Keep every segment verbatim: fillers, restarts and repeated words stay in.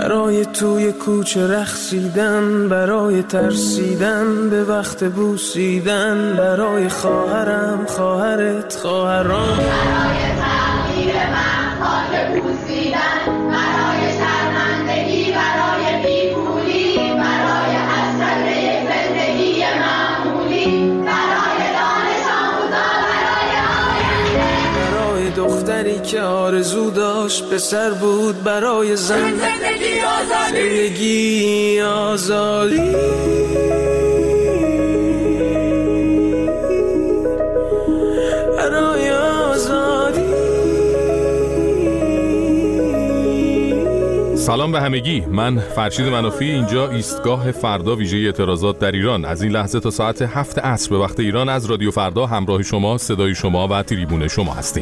برای توی کوچه رقصیدن، برای ترسیدن به وقت بوسیدن، برای خواهرم خواهرت خواهرام، برای تغییر من خاک بوسیدن، برای شرمندگی، برای بیپولی، برای حسرت یک زندگی معمولی، برای دانش آموزا، برای آینده، برای دختری که آرزو داشت پسر بود، برای زن زندگی آزادی، زندگی آزادی، برای آزادی. سلام به همگی، من فرشید منافی، اینجا ایستگاه فردا ویژه اعتراضات در ایران. از این لحظه تا ساعت هفت عصر به وقت ایران از رادیو فردا همراه شما، صدای شما و تریبون شما هستیم.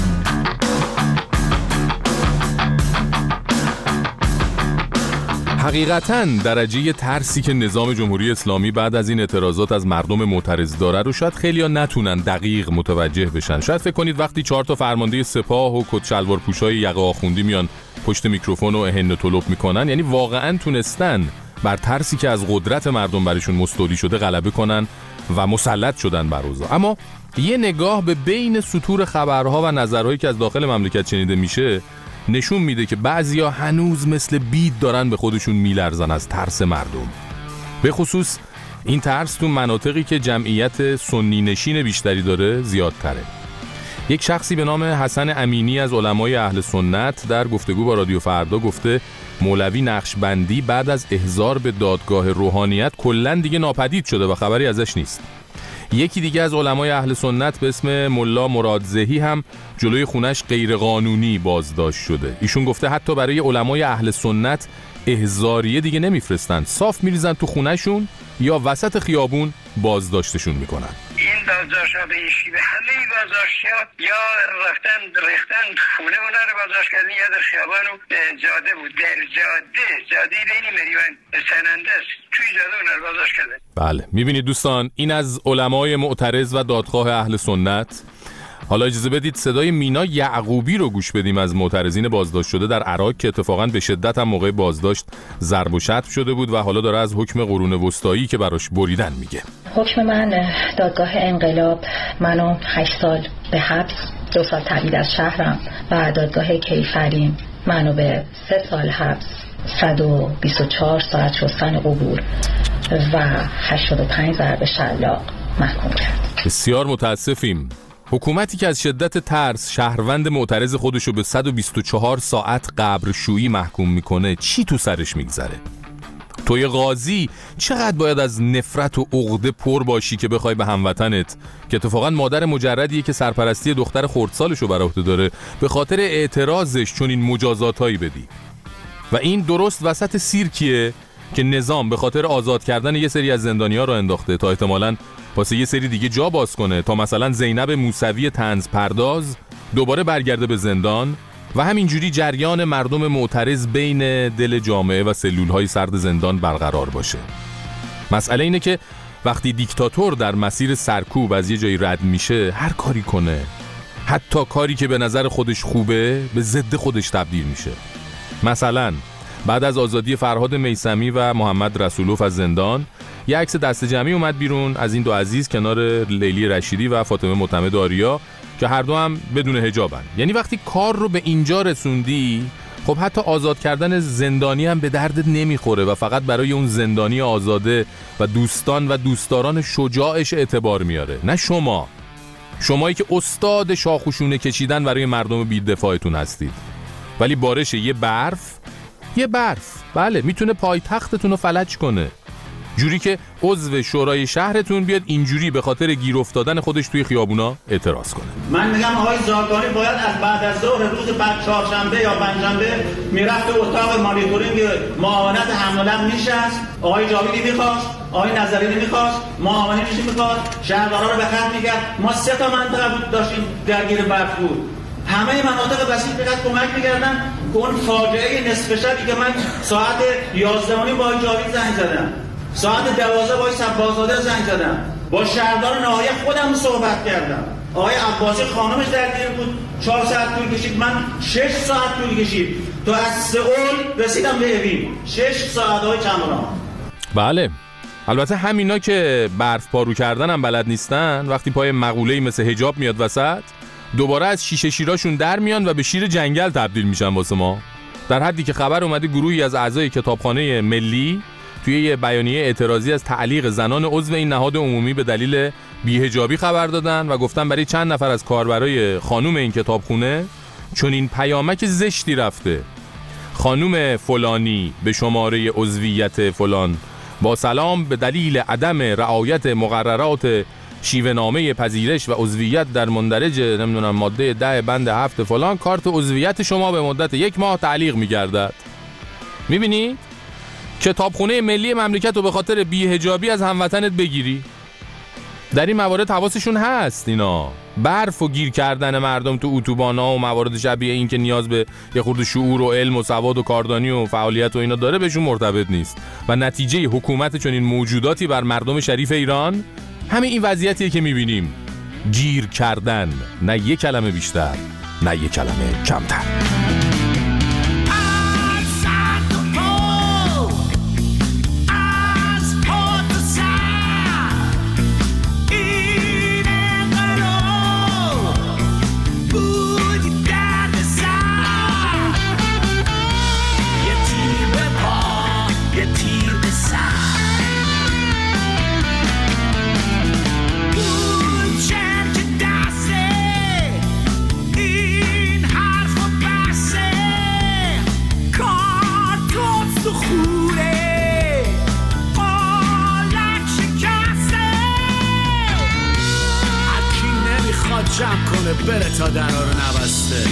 حقیقتاً درجه ترسی که نظام جمهوری اسلامی بعد از این اعتراضات از مردم معترض داره رو شاید خیلی‌ها نتونن دقیق متوجه بشن. شاید فکر کنید وقتی چهار تا فرمانده سپاه و کت شلوار پوشای یقه آخوندی میان پشت میکروفون و اهن و طلب میکنن، یعنی واقعاً تونستن بر ترسی که از قدرت مردم برشون مستولی شده غلبه کنن و مسلط شدن بر اوضاع. اما یه نگاه به بین سطور خبرها و نظرهایی که از داخل مملکت شنیده میشه نشون میده که بعضیا هنوز مثل بید دارن به خودشون میلرزن از ترس مردم. به خصوص این ترس تو مناطقی که جمعیت سنی نشین بیشتری داره زیادتره. یک شخصی به نام حسن امینی از علمای اهل سنت در گفتگو با رادیو فردا گفته مولوی نقشبندی بعد از احضار به دادگاه روحانیت کلاً دیگه ناپدید شده و خبری ازش نیست. یکی دیگه از علمای اهل سنت به اسم ملا مرادزهی هم جلوی خونش غیرقانونی بازداشت شده. ایشون گفته حتی برای علمای اهل سنت احضاریه دیگه نمیفرستن، صاف میریزن تو خونهشون یا وسط خیابون بازداشتشون میکنن. این بازداشت‌ها به این شیوه همه بازداشت‌ها یا رفتن ریختن خونه اونا رو بازداشت کردن یا در خیابان و جاده بود، در جاده جاده بین مریوان سننده است، توی جاده اونا رو بازداشت کردن. بله میبینید دوستان، این از علمای معترض و دادخواه اهل سنت. حالا اجازه بدید صدای مینا یعقوبی رو گوش بدیم از معترضین بازداشت شده در عراق که اتفاقاً به شدت هم موقع بازداشت ضرب و شتم شده بود و حالا داره از حکم قرون وسطایی که براش بریدن میگه. حکم من دادگاه انقلاب منو هشت سال به حبس، دو سال تبعید از شهرم، و دادگاه کیفرین منو به سه سال حبس، صد و بیست و چهار ساعت شستن قبور و هشتاد و پنج ضرب شلاق محکوم کرد. بسیار متاسفیم. حکومتی که از شدت ترس شهروند معترض خودشو به صد و بیست و چهار ساعت قبرشویی محکوم میکنه، چی تو سرش میگذره؟ توی قاضی چقدر باید از نفرت و عقده پر باشی که بخوای به هموطنت که اتفاقا مادر مجردیه که سرپرستی دختر خردسالشو بر عهده داره به خاطر اعتراضش چون این مجازاتایی بدی؟ و این درست وسط سیرکیه که نظام به خاطر آزاد کردن یه سری از زندانی‌ها رو انداخته تا احتمالاً واسه یه سری دیگه جا باز کنه، تا مثلا زینب موسوی طنز پرداز دوباره برگرده به زندان و همینجوری جریان مردم معترض بین دل جامعه و سلولهای سرد زندان برقرار باشه. مسئله اینه که وقتی دیکتاتور در مسیر سرکوب از یه جایی رد میشه، هر کاری کنه، حتی کاری که به نظر خودش خوبه، به ضد خودش تبدیل میشه. مثلا بعد از آزادی فرهاد میثمی و محمد رسولوف از زندان، یه عکس دست جمعی اومد بیرون از این دو عزیز کنار لیلی رشیدی و فاطمه معتمد آریا که هر دو هم بدون حجابن. یعنی وقتی کار رو به اینجا رسوندی، خب حتی آزاد کردن زندانی هم به دردت نمیخوره و فقط برای اون زندانی آزاده و دوستان و دوستداران شجاعش اعتبار میاره، نه شما. شمایی که استاد شاخوشونه کشیدن برای مردم بی‌دفاعتون هستید. ولی بارش یه برف، یه برف بله میتونه پایتختتون رو فلج کنه، جوری که عضو شورای شهرتون بیاد اینجوری به خاطر گیر افتادن خودش توی خیابونا اعتراض کنه. من میگم آقای زاگانی باید از بعد از ظهر روز بعد چهارشنبه یا پنجشنبه میرفت به اتاق مانیتورینگ معاونت حمله میشست، آقای جاویدی میخواست، آقای نظری میخواست، معاونت میخواست، شهردارا رو به خط میکرد. ما سه تا منطقه بود داشتیم درگیر برف بود، همه مناطق وسیع فقط کمک می‌کردن. اون فاجعه نصف شبی که من ساعت یازده و نیم با جاوید زنگ زدم، ساعت دوازده با سبازاده زنگ زدم، با شهردار ناحیه خودم صحبت کردم، آقای عباسی خانمش درگیر بود، چهار ساعت طول کشید، من شش ساعت طول کشید تو از سئول رسیدم به اوین، شش ساعت های چمران. بله البته همینا که برف پارو کردن هم بلد نیستن، وقتی پای مقوله‌ای مثل حجاب میاد وسط، دوباره از شیشه شیراشون در میان و به شیر جنگل تبدیل میشن واسه ما. در حدی که خبر اومده گروهی از اعضای کتابخانه ملی توی یه بیانیه اعتراضی از تعلیق زنان عضو این نهاد عمومی به دلیل بی‌حجابی خبر دادن و گفتن برای چند نفر از کاربرای خانم این کتابخونه چون این پیامک زشتی رفته: خانم فلانی به شماره عضویت فلان با سلام، به دلیل عدم رعایت مقررات شیوه‌نامه پذیرش و عضویت در مندرج نمیدونم ماده ده بند هفت فلان، کارت عضویت شما به مدت یک ماه تعلیق می‌گردد. می‌بینید؟ کتابخونه ملی مملکت رو به خاطر بی‌حجابی از هموطنت بگیری. در این موارد حواسشون هست اینا. برف و گیر کردن مردم تو اتوبانا و موارد شبیه این که نیاز به یه خورده شعور و علم و سواد و کاردانی و فعالیت و اینا داره بهشون مرتبط نیست. و نتیجه حکومت چون این موجوداتی بر مردم شریف ایران همین این وضعیتیه که میبینیم: گیر کردن، نه یک کلمه بیشتر نه یک کلمه کمتر. جمع کنه بره تا درها رو نبسته.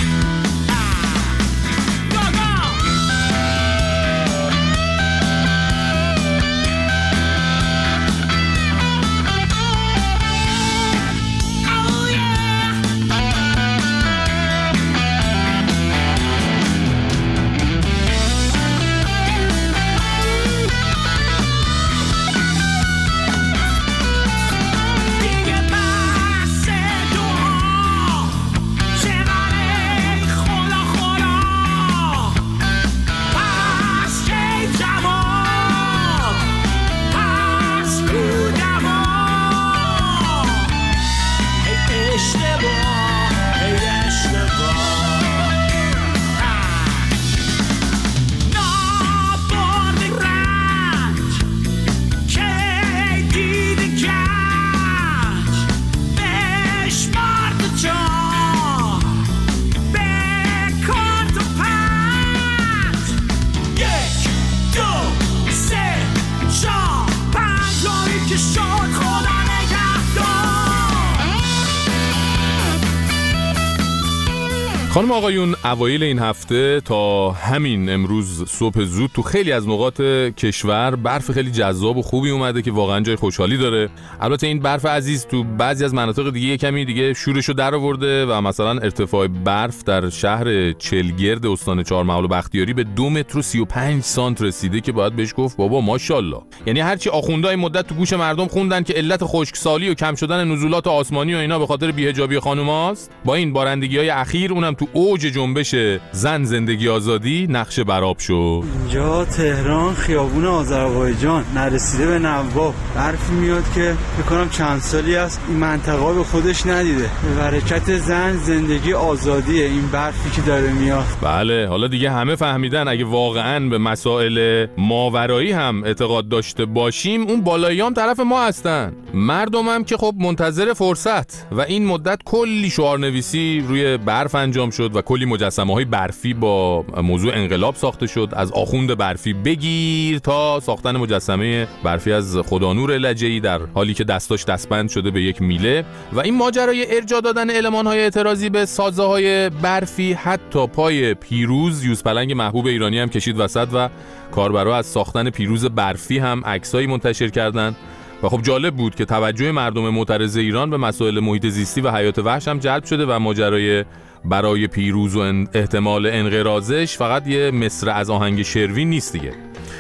خانم آقایون، اوایل این هفته تا همین امروز صبح زود تو خیلی از نقاط کشور برف خیلی جذاب و خوبی اومده که واقعا جای خوشحالی داره. البته این برف عزیز تو بعضی از مناطق دیگه کمی دیگه شورشو در آورده و مثلا ارتفاع برف در شهر چلگرد استان چهارمحال و بختیاری به دو متر و سی و پنج سانت رسیده که باید بهش گفت بابا ماشاءالله. یعنی هرچی آخوندهای مدت تو گوش مردم خوندن که علت خشکسالی و کم شدن نزولات آسمانی و اینا به خاطر بی‌حجابی خانوماست، با این بارندگی‌های اخیر اونم تو اوج جنبش زن زندگی آزادی نقش برآب شد. اینجا تهران خیابون آذربایجان نرسیده به نواب برف میاد که فکر کنم چند سالی است این منطقه به خودش ندیده. به برکت زن زندگی آزادیه این برفی که داره میاد. بله حالا دیگه همه فهمیدن اگه واقعاً به مسائل ماورایی هم اعتقاد داشته باشیم اون بالایی هم طرف ما هستن. مردم هم که خب منتظر فرصت و این مدت کلی شعار نویسی روی برف انجام شد و کلی مجسمه های برفی با موضوع انقلاب ساخته شد، از آخوند برفی بگیر تا ساختن مجسمه برفی از خدانور لجه‌ای در حالی که دستاش دستبند شده به یک میله. و این ماجرای ارجاع دادن المان‌های اعتراضی به سازه‌های برفی حتی پای پیروز یوزپلنگ محبوب ایرانی هم کشید وسط و کاربرا از ساختن پیروز برفی هم عکسایی منتشر کردند. و خب جالب بود که توجه مردم معترض ایران به مسائل محیط زیستی و حیات وحش هم جلب شده و ماجرای برای پیروز و احتمال انقراضش فقط یه مصرع از آهنگ شروین نیست دیگه.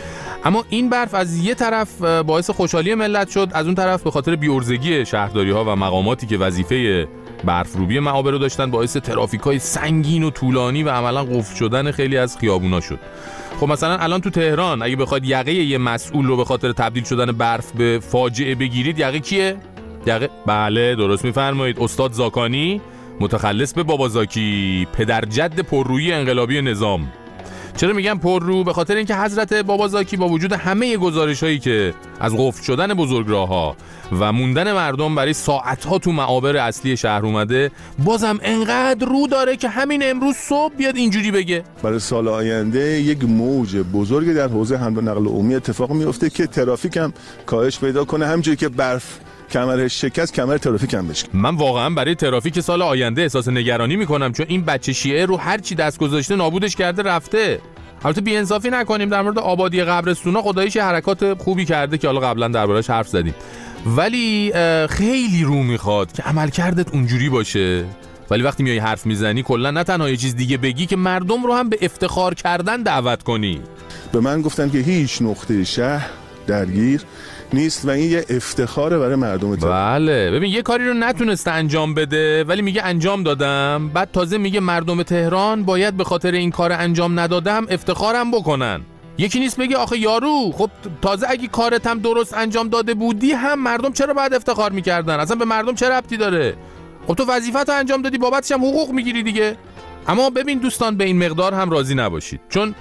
اما این برف از یه طرف باعث خوشحالی ملت شد، از اون طرف به خاطر بی‌عرضگی شهرداری‌ها و مقاماتی که وظیفه برف‌روبی معابر رو داشتن باعث ترافیک‌های سنگین و طولانی و عملاً قفل شدن خیلی از خیابونا شد. خب مثلا الان تو تهران اگه بخواید یقه یه مسئول رو به خاطر تبدیل شدن برف به فاجعه بگیرید، یقه کیه؟ یقه بله درست میفرمایید، استاد زاکانی، متخلص به بابا زاکی، پدرجد پررویی انقلابی نظام. چرا میگم پررو؟ به خاطر اینکه حضرت بابا زاکی با وجود همه گزارش‌هایی که از قفل شدن بزرگراه‌ها و موندن مردم برای ساعت‌ها تو معابر اصلی شهر اومده، بازم انقدر رو داره که همین امروز صبح بیاد اینجوری بگه برای سال آینده یک موج بزرگی در حوزه حمل و نقل عمومی اتفاق میفته که ترافیک هم کاهش پیدا کنه، همونجوری که برف کمرش شکست کمر ترافیک هم بشه. من واقعا برای ترافیک سال آینده احساس نگرانی میکنم، چون این بچه شیعه رو هر چی دست گذاشته نابودش کرده رفته. البته بی‌انصافی نکنیم، در مورد آبادی قبرستونا خداییش حرکات خوبی کرده که حالا قبلا دربارش حرف زدیم، ولی خیلی رو میخواد که عملکردت اونجوری باشه. ولی وقتی میای حرف میزنی کلا نه تنها یه چیز دیگه بگی که مردم رو هم به افتخار کردن دعوت کنی. به من گفتن که هیچ نقطه شهر درگیر نیست و این یه افتخاره برای مردم تهران. بله ببین یه کاری رو نتونسته انجام بده ولی میگه انجام دادم، بعد تازه میگه مردم تهران باید به خاطر این کار انجام ندادم افتخارم بکنن. یکی نیست بگه آخه یارو خب تازه اگه کارت هم درست انجام داده بودی هم مردم چرا باید افتخار میکردن؟ اصلا به مردم چه ربطی داره؟ خب تو وظیفت رو انجام دادی، بابتش هم حقوق میگیری دیگه. اما ببین دوستان به این مقدار هم راضی نباشید، چون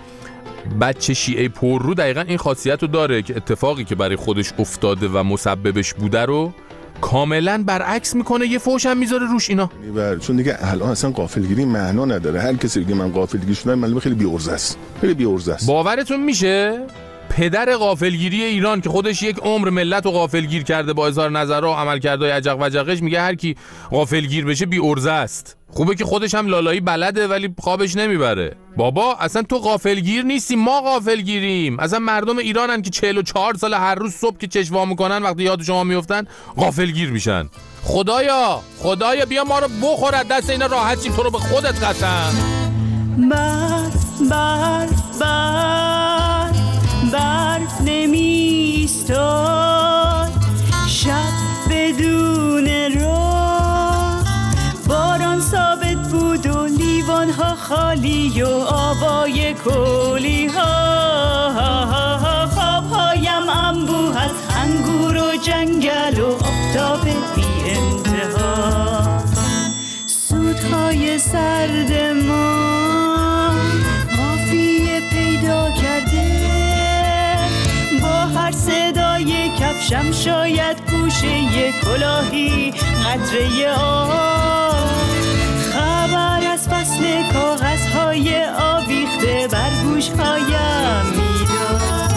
بچه شیعه پررو دقیقا این خاصیت رو داره که اتفاقی که برای خودش افتاده و مسببش بوده رو کاملا برعکس میکنه، یه فوش هم میذاره روش اینا. چون دیگه الان اصلا غافلگیری معنا نداره. هر کسی بگه من غافلگیر شدم معلومه خیلی بی‌عرضه است. خیلی بی‌عرضه است. باورتون میشه؟ پدر غافلگیری ایران که خودش یک عمر ملت رو غافلگیر کرده با اظهار نظرها و عملکردهای عجق و جقش، میگه هر کی غافلگیر بشه بی‌عرضه است. خوبه که خودش هم لالایی بلده ولی خوابش نمیبره. بابا اصلا تو غافلگیر نیستی، ما غافلگیریم. اصلا مردم ایرانن که چهل و چهار سال هر روز صبح که چشم وا میکنن وقتی یاد شما میافتن غافلگیر میشن. خدایا خدایا بیا ما رو بخور از دست اینا راحت شیم، تو رو به خودت قسم. برف برف برف برف نمیستاد، شب بدون راه، باران ثابت بود و لیوان‌ها خالی و آبای کلی ها، خواب‌هایم انبوه از انگور و جنگل و آفتاب بی انتها، سودهای سرد ما قافیه پیدا کرده، با هر صدای کفشم شاید گوشه کلاهی قطره آب، خبر از فصل کاغذهای آویخته بر گوشهایم میداد.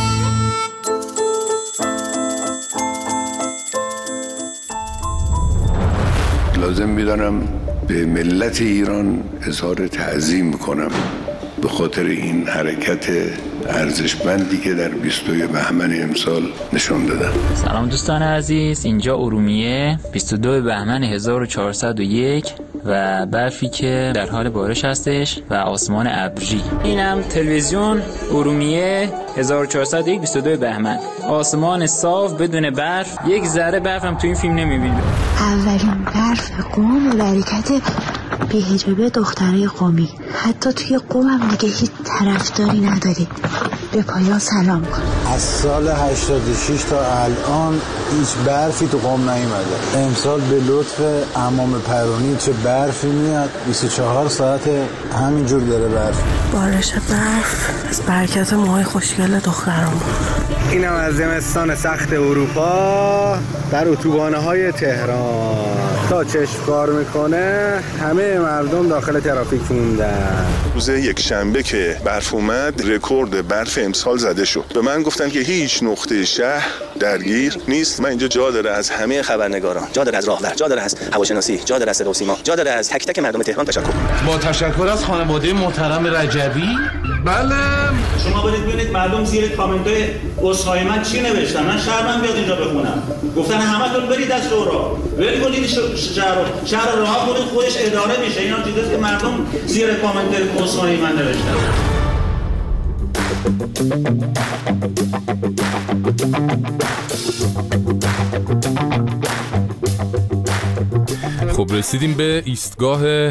لازم میدانم به ملت ایران اظهار تعظیم کنم به خاطر این حرکت ارزشمندی که در بیست و یک بهمن امسال نشون دادن. سلام دوستان عزیز، اینجا ارومیه، بیست و دو بهمن هزار و چهارصد و یک و برفی که در حال بارش هستش و آسمان ابری. اینم تلویزیون ارومیه هزار و چهارصد و یک بیست و دو بهمن، آسمان صاف بدون برف، یک ذره برف هم تو این فیلم نمیبینید. اولین برف قوم و حرکت بی‌حجابی دخترای قومی، حتی توی قومم دیگه هیچ طرفداری نداری. به پایان سلام کن. از سال هشتاد و شش تا الان هیچ برفی تو قوم نیومده. امسال به لطف عمام پرونی چه برفی میاد، بیست و چهار ساعت همینجور داره برف. بارش برف از برکت موهای خوشگل دخترام. اینم از زمستان سخت اروپا در اتوبان‌های تهران تا چشم کار میکنه همه مردم داخل ترافیک موندن. روز یک شنبه که برف اومد رکورد برف امسال زده شد. به من گفتن که هیچ نقطه شهر درگیر نیست. من اینجا جا داره از همه خبرنگاران، جا داره از راهور، جا داره از هواشناسی، جا داره از صدا و سیما، جا داره از تک تک مردم تهران تشکر. با تشکر از خانواده محترم رجبی. بله شما برید ببینید مردم زیر کامنت‌های عذرخواهی من چی نوشتن. من شهرم بیاد اینجا بخونم. گفتن همتون برید از شورا، ول کنید شهر رو، شهر رو رها کنید خودش اداره میشه. اینا چیزاست که مردم زیر کامنت عذرخواهی من نوشتن. خب رسیدیم به ایستگاه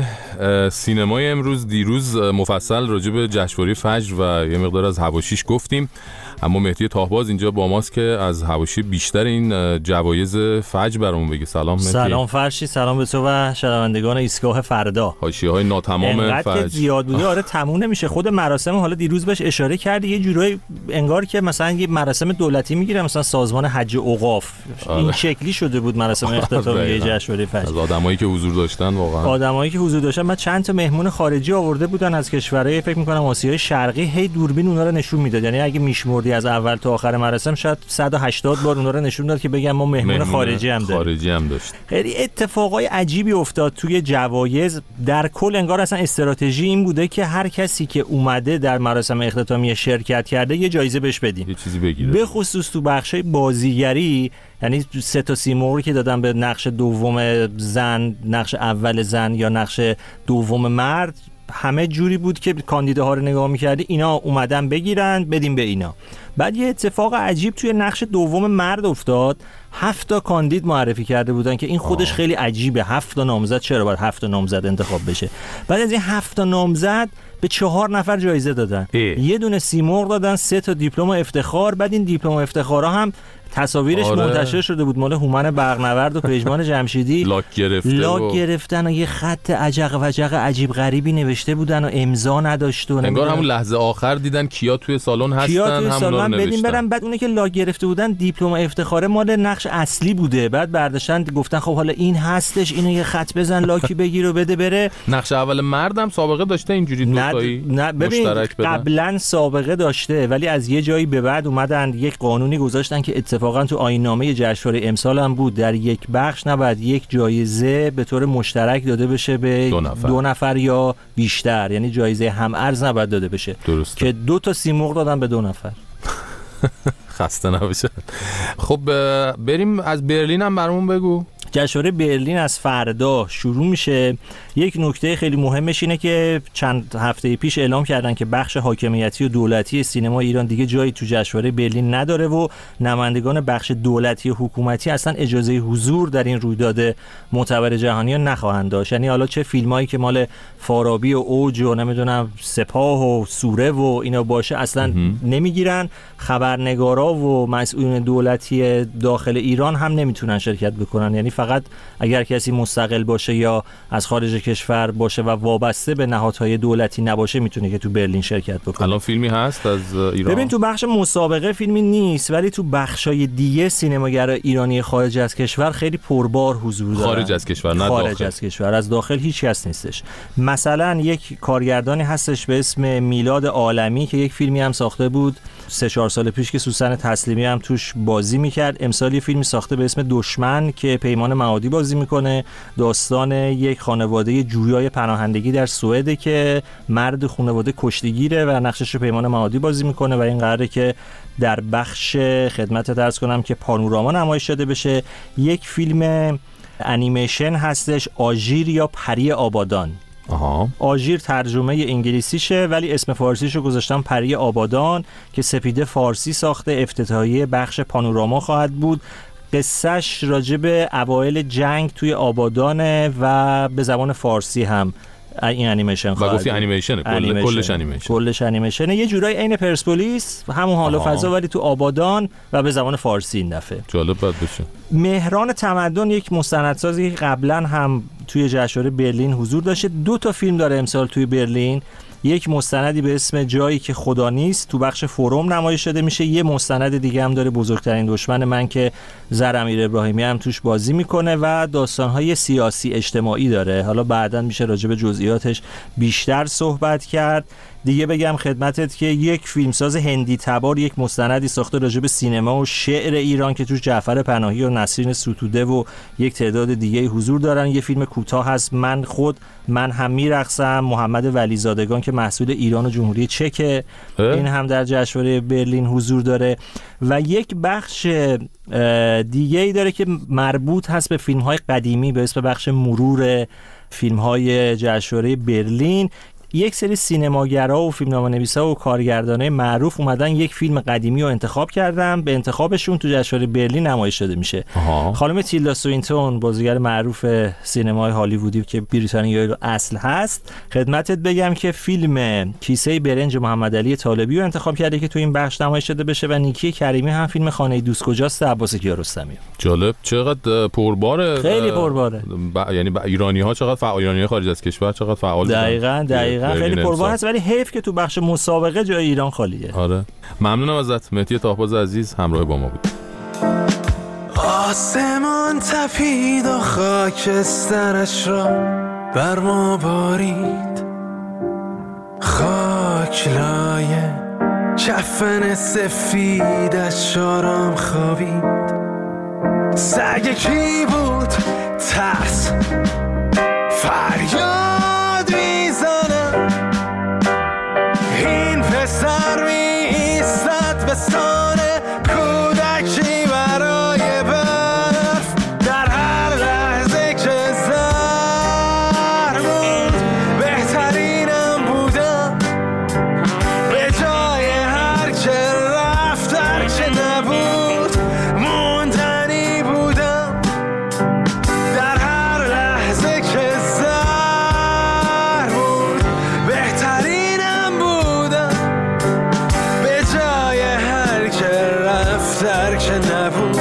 سینمای امروز. دیروز مفصل راجع به جشنواره فجر و یه مقدار از حواشیش گفتیم، اما مهدی تاهباز اینجا با ماست که از حواشی بیشتر این جوایز فجر برامون بگه. سلام مهدی. سلام فرشی، سلام به تو و شنوندگان ایستگاه فردا. حاشیه‌های ناتمام فجر که زیاد بوده. آره تموم نمیشه. خود مراسم حالا دیروز بهش اشاره کردی، یه جورایی انگار که مثلا یه مراسم دولتی میگیره، مثلا سازمان حج و اوقاف. آره. این شکلی شده بود مراسم اختتامیه جشنواره فجر. از آدمایی که حضور داشتن، واقعا آدمایی که حضور داشتن. من چند تا مهمون خارجی آورده بودن از کشورهای فکر می‌کنم آسیای شرقی، هی دوربین اونها رو نشون میداد. یعنی اگه میشمردی از اول تا آخر مراسم شاید صد و هشتاد بار اونها رو نشون داد که بگم ما مهمون, مهمون خارجی هم داریم. خارجی هم داشت. خیلی اتفاقای عجیبی افتاد توی جوایز. در کل انگار اصلا استراتژی این بوده که هر کسی که اومده در مراسم اختتامیه شرکت کرده یه جایزه بهش بدیم، یه چیزی بگیره. به خصوص تو بخشای بازیگری، یعنی سه تا سیمرغی که دادن به نقش دوم زن، نقش اول زن یا نقش دوم مرد، همه جوری بود که کاندیداها رو نگاه می‌کردی اینا اومدن بگیرن بدیم به اینا. بعد یه اتفاق عجیب توی نقش دوم مرد افتاد. هفت تا کاندید معرفی کرده بودن که این خودش آه. خیلی عجیبه. هفت تا نامزد، چرا باید هفت تا نامزد انتخاب بشه؟ بعد از این هفت تا نامزد به چهار نفر جایزه دادن. اه. یه دونه سیمرغ دادن، سه تا دیپلم افتخار. بعد این دیپلم افتخارا هم تصاویرش آره. منتشر شده بود مال هومن برقنورد و پژمان جمشیدی. لاک گرفته لاک و... گرفتن و یه خط عجق و جق عجیب غریبی نوشته بودن و امضا نداشت و انگار همون لحظه آخر دیدن کیا توی سالن هستن، کیا توی سالن بدیم برن. بعد اونه که لاک گرفته بودن دیپلم افتخار مال نقش اصلی بوده. بعد برداشتن گفتن خب حالا این هستش، اینو یه خط بزن لاکی بگیر و بده بره. نقش اول مردم سابقه داشته اینجوری دو تایی نه ببین قبلا سابقه داشته، ولی از یه جایی به بعد اومدن یک قانونی گذاشتن که اتفاقا تو آیین‌نامه جشنواره امسال هم بود، در یک بخش نباید یک جایزه به طور مشترک داده بشه به دو نفر, دو نفر یا بیشتر، یعنی جایزه هم ارز نباید داده بشه. درسته. که دو تا سیمرغ دادن به دو نفر. خسته نباشه. خب بریم از برلین هم برامون بگو. جشنواره برلین از فردا شروع میشه. یک نکته خیلی مهمش اینه که چند هفته پیش اعلام کردن که بخش حاکمیتی و دولتی سینما ایران دیگه جایی تو جشنواره برلین نداره و نمایندگان بخش دولتی و حکومتی اصلا اجازه حضور در این رویداد معتبر جهانی نخواهند داشت. یعنی حالا چه فیلمایی که مال فارابی و اوج و نمیدونم سپاه و سوره و اینا باشه اصلا نمیگیرن. خبرنگارا و مسئولین دولتی داخل ایران هم نمیتونن شرکت بکنن. یعنی فقط اگر کسی مستقل باشه یا از خارج کشور باشه و وابسته به نهادهای دولتی نباشه میتونه که تو برلین شرکت بکنه. الان فیلمی هست از ایران؟ ببین تو بخش مسابقه فیلمی نیست، ولی تو بخشای دیگه سینماگر ایرانی خارج از کشور خیلی پربار حضور دارن. خارج از کشور نه خارج داخل. از کشور، از داخل هیچ کس نیستش. مثلا یک کارگردانی هستش به اسم میلاد عالمی که یک فیلمی هم ساخته بود سه چهار سال پیش که سوسن تسلیمی هم توش بازی میکرد. امسال یه فیلمی ساخته به اسم دشمن که پیمان معادی بازی میکنه. داستان یک خانواده جویای پناهندگی در سوئد که مرد خانواده کشتیگیره و نقشش رو پیمان معادی بازی میکنه و این قراره که در بخش خدمت درس کنم که پانوراما نمایش داده بشه. یک فیلم انیمیشن هستش آژیر یا پری آبادان. آها. آژیر ترجمه انگلیسیشه ولی اسم فارسیشو گذاشتن پری آبادان که سپیده فارسی ساخته. افتتاحیه بخش پانوراما خواهد بود. قصهش راجع به اوایل جنگ توی آبادانه و به زبان فارسی هم این انیمیشن خواهد. و گفتی انیمیشنه، کل کلش انیمیشن. کلش انیمیشنه. یه جورای عین پرسپولیس، همون حال و فضا ولی تو آبادان و به زبان فارسی این دفعه. جالب بود بشه. مهران تمدن یک مستندسازی قبلا هم توی جشنواره برلین حضور داشته. دو تا فیلم داره امسال توی برلین. یک مستندی به اسم جایی که خدا نیست تو بخش فروم نمایش داده میشه. یه مستند دیگه هم داره بزرگترین دشمن من که زر امیر ابراهیمی هم توش بازی میکنه و داستانهای سیاسی اجتماعی داره. حالا بعداً میشه راجع به جزئیاتش بیشتر صحبت کرد. دیگه بگم خدمتت که یک فیلمساز هندی تبار یک مستندی ساخته راجع به سینما و شعر ایران که توش جعفر پناهی و نسرین ستوده و یک تعداد دیگه حضور دارن. یه فیلم کوتاه هست من خود من هم میرقصم محمد ولیزادگان که محصول ایران و جمهوری چکه، این هم در جشنواره برلین حضور داره. و یک بخش دیگه ای داره که مربوط هست به فیلم‌های قدیمی به اسم بخش مرور فیلم‌های جشنواره برلین. یک سری سینماگرا و فیلمنامه‌نویسا و کارگردانای معروف اومدن یک فیلم قدیمی رو انتخاب کردن، به انتخابشون تو جشنواره برلین نمایش داده میشه. آها. خانم تیلدا سوینتون بازیگر معروف سینمای هالیوودی که بریتانیایی اصل هست، خدمتت بگم که فیلم کیسه برنج محمد علی طالبی رو انتخاب کرده که تو این بخش نمایش داده بشه و نیکی کریمی هم فیلم خانه دوست کجاست عباس کیارستمی. جالب. چقدر پرباره. خیلی پرباره. ب... یعنی ب... ایرانی‌ها چقدر فعال، ایرانی‌های خارج از کشور چقدر فعال. دقیقاً دقیقاً خیلی پربار هست، ولی حیف که تو بخش مسابقه جای ایران خالیه. آره. ممنونم ازت مهدی طاهباز عزیز، همراه با ما بود. آسمان تپید و خاکسترش را بر ما بارید، خاک لایه کفن سفیدش آرام خوابید. سگ کی بود ترس فریاد میزنه، این پسر می ایستد به سان کودکی برای برف، در هر لحظه که زر بود بهترینم بودم، به جای هر که رفت هر که نبود موندنی بودم، در هر لحظه که زر بود بهترینم بودم، به جای هر که رفت هر که نبود.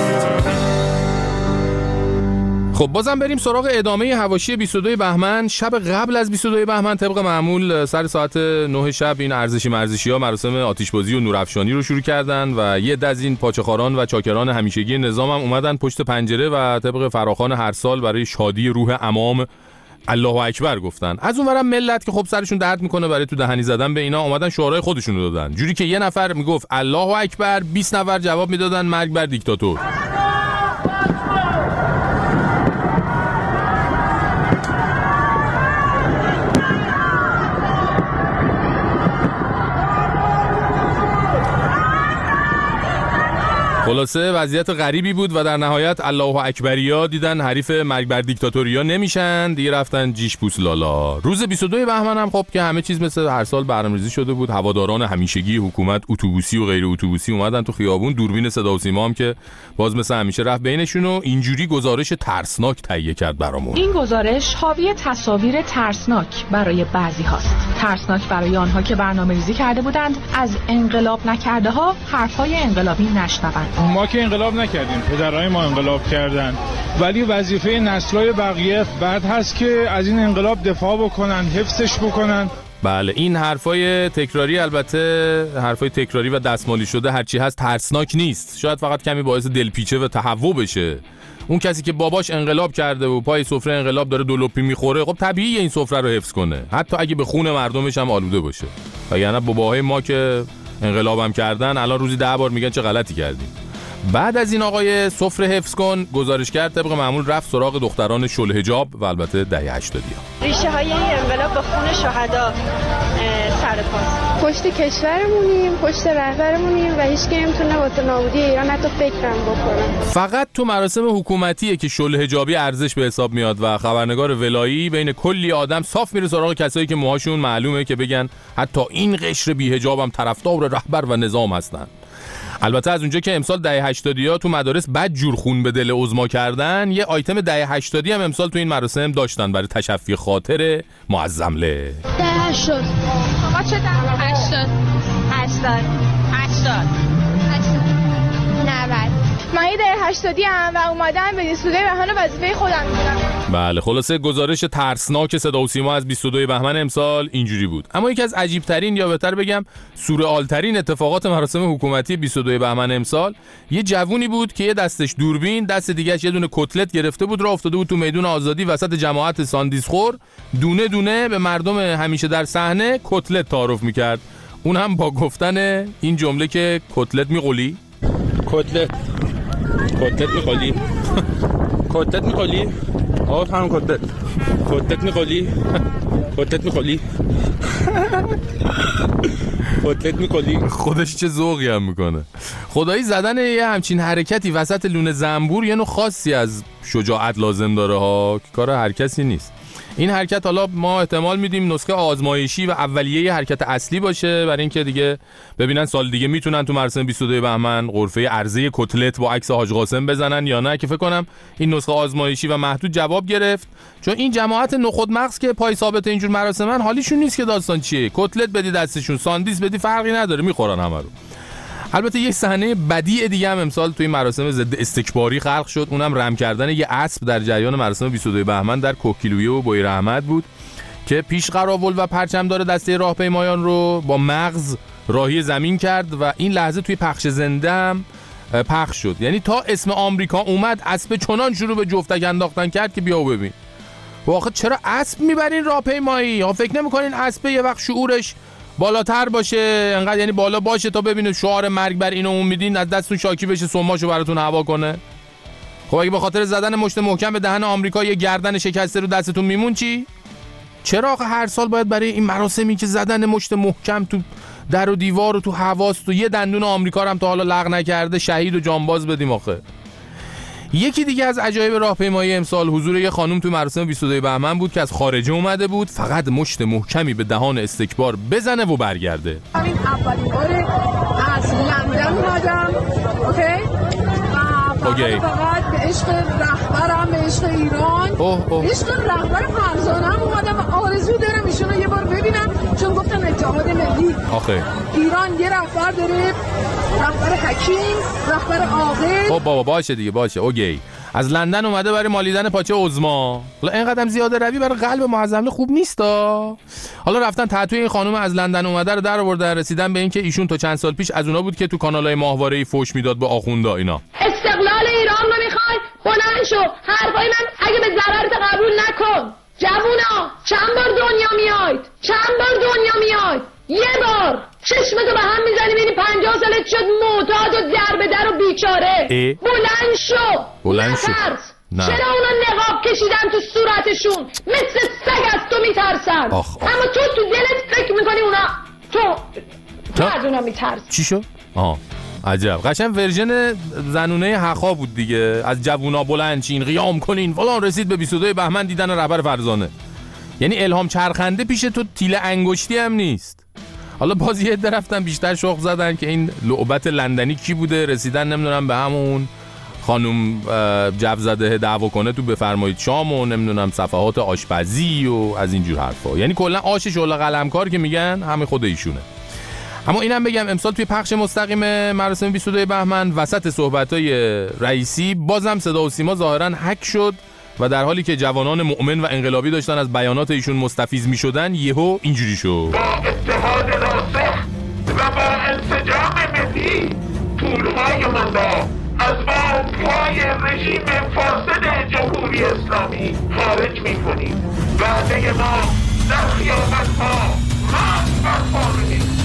خب بازم بریم سراغ ادامه حواشی بیست و دو بهمن. شب قبل از بیست و دو بهمن طبق معمول سر ساعت نه شب این ارزشی مرزشی‌ها مراسم آتشبازی و نورافشانی رو شروع کردن و یه عده از این پاچه‌خواران و چاکران همیشگی نظام هم اومدن پشت پنجره و طبق فراخوان هر سال برای شادی روح عمام الله اکبر گفتن. از اونورم ملت که خب سرشون درد میکنه برای تو دهنی زدن به اینا، اومدن شعارهای خودشون رو دادن، جوری که یه نفر میگفت الله اکبر، بیست نفر جواب میدادن مرگ بر دیکتاتور. خلاصه وضعیت غریبی بود و در نهایت الله اکبریا دیدن حریف مرگ بر دیکتاتوریا نمیشن، دیگه رفتن جیش پوس لالا. روز بیست و دو بهمن هم خب که همه چیز مثل هر سال برنامه‌ریزی شده بود. هواداران همیشگی حکومت اتوبوسی و غیر اتوبوسی اومدن تو خیابون، دوربین صدا و سیما هم که باز مثل همیشه رفت بینشون و اینجوری گزارش ترسناک تهیه کرد برامون. این گزارش حاوی تصاویر ترسناک برای بعضی هاست. ترسناک برای آنها که برنامه‌ریزی کرده بودند از انقلاب نکرده ها حرفای انقلابی نشنوند. ما که انقلاب نکردیم، پدرای ما انقلاب کردن، ولی وظیفه نسل‌های بقیه بعد هست که از این انقلاب دفاع بکنن، حفظش بکنن. بله این حرفای تکراری، البته حرفای تکراری و دستمالی شده هرچی هست ترسناک نیست، شاید فقط کمی باعث دلپیچه و تهوع بشه. اون کسی که باباش انقلاب کرده و پای سفره انقلاب داره دولوپی میخوره، خب طبیعیه این سفره رو حفظ کنه، حتی اگه به خون مردمش هم آلوده باشه. وگرنه باباهای ما که انقلابم کردن الان روزی ده بار میگن چه غلطی کردیم. بعد از این آقای سفره حفظ کن گزارش کرد طبق معمول رفت سراغ دختران شلحجاب و البته دهه هشتادی ها. ریشه های این انقلاب به خون شهدا سر پاست. پشت کشورمونیم، پشت رهبرمونیم و هیچ کی نمیتونه واسه نابودی ایران حتی فکرم بکنه. فقط تو مراسم حکومتیه که شلحجابی ارزش به حساب میاد و خبرنگار ولایی بین کلی آدم صاف میره سراغ کسایی که موهاشون معلومه که بگن حتی این قشر بی‌حجابم طرفدار رهبر و نظام هستن. البته از اونجا که امسال دهه هشتادی ها تو مدارس بد جور خون به دل عظما کردن، یه آیتم دهه هشتادی هم امسال تو این مراسم داشتن برای تشفی خاطر معظمله. دهه هشتاد ما چه دهه هشتاد هشتاد هشتاد نود من یه دهه هشتادی هم و اومدم به بیست و دو بهمن وظیفه خودم میدونم. بله خلاصه گزارش ترسناک صدا و سیما از بیست و دو بهمن امسال اینجوری بود. اما یکی از عجیب ترین یا بهتر بگم سورئال ترین اتفاقات مراسم حکومتی بیست و دو بهمن امسال یه جوونی بود که یه دستش دوربین، دست دیگه‌اش یه دونه کتلت گرفته بود، راه افتاده بود تو میدون آزادی وسط جماعت ساندیسخور، دونه دونه به مردم همیشه در صحنه کتلت تعارف میکرد، اون هم با گفتن این جمله که کتلت میقلی کتلت کتلت میخولی کتلت میخولی آقا هم کتلت کتلت میخولی کتلت میخولی کتلت میخولی. خودش چه ذوقی هم میکنه. خدایی زدن یه همچین حرکتی وسط لونه زنبور یه نوع خاصی از شجاعت لازم داره ها، که کار هر کسی نیست. این حرکت حالا ما احتمال میدیم نسخه آزمایشی و اولیه حرکت اصلی باشه، برای اینکه دیگه ببینن سال دیگه میتونن تو مراسم بیست و دو بهمن غرفه عرضه کتلت با عکس حاج قاسم بزنن یا نه، که فکر کنم این نسخه آزمایشی و محدود جواب گرفت، چون این جماعت نخود مغز که پای ثابت اینجور مراسمن حالیشون نیست که داستان چیه، کتلت بدی دستشون، ساندویچ بدی، فرقی نداره، میخورن همه رو. البته یک صحنه بدیع دیگه هم امسال توی مراسم ضد استکباری خلق شد، اونم رم کردن یه اسب در جریان مراسم بیست و دو بهمن در کوکیلویه و بویر احمد بود که پیش قراول و پرچمدار دسته راهپیمایان رو با مغز راهی زمین کرد و این لحظه توی پخش زنده هم پخش شد. یعنی تا اسم آمریکا اومد اسب چنان شروع به جفتک انداختن کرد که بیا ببین. واقعا چرا اسب میبرین راهپیمایی؟ ها فکر نمی‌کنین اسب یه وقت شعورش بالاتر باشه، انقدر یعنی بالا باشه تا ببینه شعار مرگ بر اینو اون میدین از دستتون شاکی بشه سماشو براتون هوا کنه؟ خب اگه به خاطر زدن مشت محکم به دهن آمریکا یه گردن شکسته رو دستتون میمون چی؟ چرا آخه هر سال باید برای این مراسمی که زدن مشت محکم تو در و دیوار و تو حواست و یه دندون آمریکا رو هم تا حالا لغو نکرده شهید و جانباز بدیم آخه؟ یکی دیگه از عجایب راهپیمایی امسال حضور یه خانم تو مراسم بیست و دو بهمن بود که از خارج اومده بود فقط مشت محکمی به دهان استکبار بزنه و برگرده. همین اولین باره از لندن اومدم، اوکی؟ اوکی. فقط به عشق رهبرم، به عشق ایران، اوه اوه. عشق رهبر فرزانه‌ام اومدم و آرزو دارم ایشونو یه بار ببینم، چون گفتن اتحاد ملی. آخه ایران یه رهبر داره، رهبر حکیم، رهبر عاقل. خب بابا باشه دیگه باشه اوکی. از لندن اومده برای مالیدن پاچه عظما. حالا اینقدرم زیاده روی برای قلب معظم خوب نیستا. حالا رفتن تحتوی این خانم از لندن اومده رو در آوردن، رسیدن به این که ایشون تا چند سال پیش از اونا بود که تو کانالای ماهواره‌ای فوش میداد به آخوندا اینا. استقلال ایران رو میخوای؟ بلند شو. حرفای من اگه به ضررت قبول نکن. جوونا چند بار دنیا میاید؟ چند بار دنیا میاید؟ یه بار چشمتو به هم میزنی ببینی پنجاه سالت شد معتاد و دربه در و بیچاره. بلند شو. بلند شو. نه. چرا اونا نقاب کشیدن تو صورتشون مثل سگ از تو میترسن؟ آخ آخ. اما تو تو دلت فکر میکنی اونا تو تو از اونا میترسی. چی شد؟ آه عجب. قشنگ ورژن زنونه حقا بود دیگه، از جوونا بلند چین قیام کنین فلان، رسید به بیست و دو بهمن دیدن رهبر فرزانه. یعنی الهام چرخنده پیش تو تیل انگشتی هم نیست. حالا باز یه عده رفتن بیشتر شوق زدن که این لعبت لندنی کی بوده، رسیدن نمیدونم به همون خانم جو زده دعوا کنه تو بفرمایید شام و نمیدونم صفحات آشپزی و از اینجور حرفا. یعنی کلا آش شعله قلمکار که میگن همه خود ایشونه. اما اینم بگم امسال توی پخش مستقیم مراسم بیست و دو بهمن وسط صحبتای رئیسی بازم صدا و سیما ظاهرا هک شد و در حالی که جوانان مؤمن و انقلابی داشتن از بیانات ایشون مستفیض میشدن یهو اینجوری شد. با اتحاد راسخ و با انسجام ملی پولهای من را از بازهای رژیم فاسد جمهوری اسلامی خارج میکنیم. وعده ما در خیابت‌ها مرد برپا کنیم،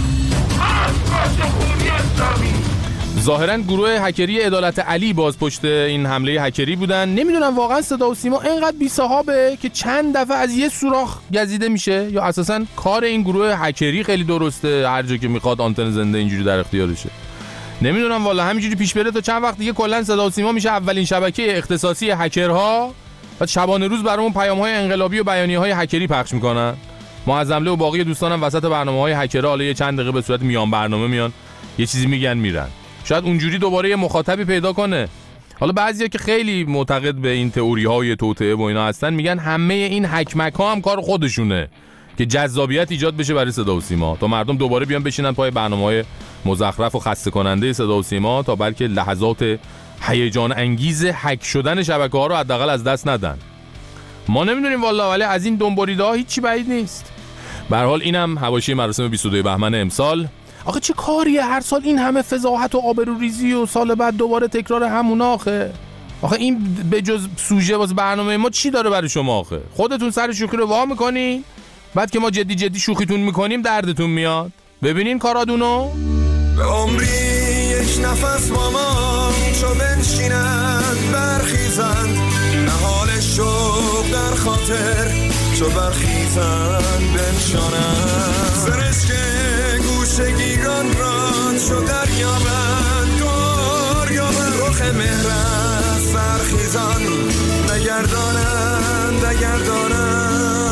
مرد با جمهوری اسلامی. ظاهراً گروه هکری عدالت علی باز پشت این حمله هکری بودن. نمیدونم واقعا صدا و سیما اینقدر بی صاحبه که چند دفعه از یه سوراخ گزیده میشه یا اساساً کار این گروه هکری خیلی درسته، هر جا که میخواد آنتن زنده اینجوری در اختیارشه. نمیدونم والا همینجوری پیش بره تا چند وقت دیگه کلا صدا و سیما میشه اولین شبکه اختصاصی هکرها و شبانه روز برامون پیام‌های انقلابی و بیانیه‌های هکری پخش میکنن. معظمله و باقی دوستانم وسط برنامه‌های هکرها حالا یه چند دقیقه به صورت میان برنامه میان یه چیزی میگن میرن. شاید اونجوری دوباره یه مخاطبی پیدا کنه. حالا بعضیا که خیلی معتقد به این تئوری‌های توطئه و اینا هستن میگن همه این حکمک‌ها هم کار خودشونه که جذابیت ایجاد بشه برای صدا و سیما تا مردم دوباره بیان بشینن پای برنامه‌های مزخرف و خسته کننده صدا و سیما تا بلکه لحظات هیجان انگیز هک شدن شبکه‌ها رو حداقل از دست ندن. ما نمیدونیم والا، ولی از این دنبالیده‌ها هیچی بعید نیست. به هر حال اینم حواشی مراسم بیست و دو بهمن امسال. آخه چه کاریه هر سال این همه فضاحت و آبروریزی و سال بعد دوباره تکرار همون آخه. آخه این به جز سوژه واسه برنامه ما چی داره برای شما آخه؟ خودتون سر شوخی رو وا میکنین، بعد که ما جدی جدی شوخیتون میکنیم دردتون میاد. ببینین کارادونو. به عمری یک نفس ماما چو بنشینند برخیزند، نهال شوق در خاطر چو برخیزند بنشانند، سرشک گوشه گیران ران چو دریابند دریابند، رخ مهرت سرخیزان نگردانند نگردانند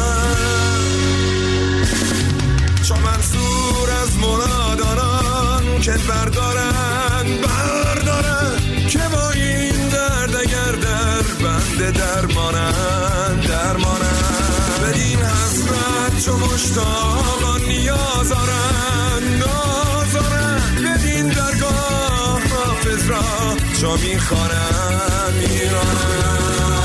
مشتاقان نیازارن نازارن بدین درگاه حافظ را چا میخوانم ایرانم.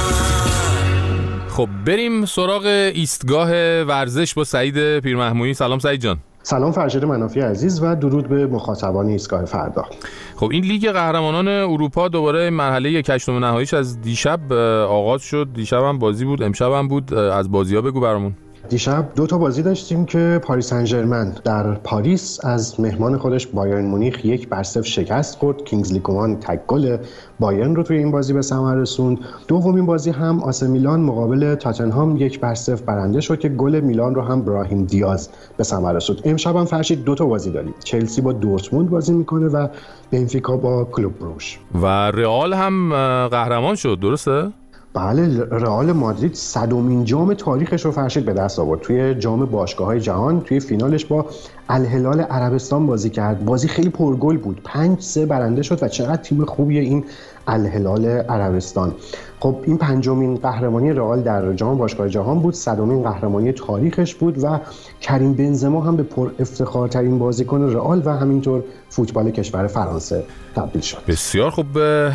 خب بریم سراغ ایستگاه ورزش با سعید پیرمحمودی. سلام سعید جان. سلام فرشید منافی عزیز و درود به مخاطبان ایستگاه فردا. خب این لیگ قهرمانان اروپا دوباره مرحله یک هشتم نهاییش از دیشب آغاز شد. دیشب هم بازی بود، امشب هم بود. از بازی‌ها بگو برامون. دیشب دو تا بازی داشتیم که پاریس سن ژرمن در پاریس از مهمان خودش بایرن مونیخ یک بر صفر شکست خورد. کینگزلی کومان تک گل بایرن رو توی این بازی به ثمر رسوند. دومین بازی هم آسه میلان مقابل تاتنهام یک بر صفر برنده شد که گل میلان رو هم براهیم دیاز به ثمر رسوند. امشب هم فرشید دو تا بازی داریم. چلسی با دورتموند بازی میکنه و بنفیکا با کلوب بروژ. و رئال هم قهرمان شد، درسته؟ بله، رئال مادرید صدمین جام تاریخش رو فرشید به دست آورد. توی جام باشگاه‌های جهان توی فینالش با الهلال عربستان بازی کرد. بازی خیلی پرگل بود، پنج سه برنده شد و چقدر تیم خوبیه این الهلال عربستان. خب این پنجمین قهرمانی رئال در جام باشگاه جهان بود، صدمین قهرمانی تاریخش بود و کریم بنزما هم به پر افتخارترین بازیکن رئال و همینطور فوتبال کشور فرانسه تبدیل شد. بسیار خوب،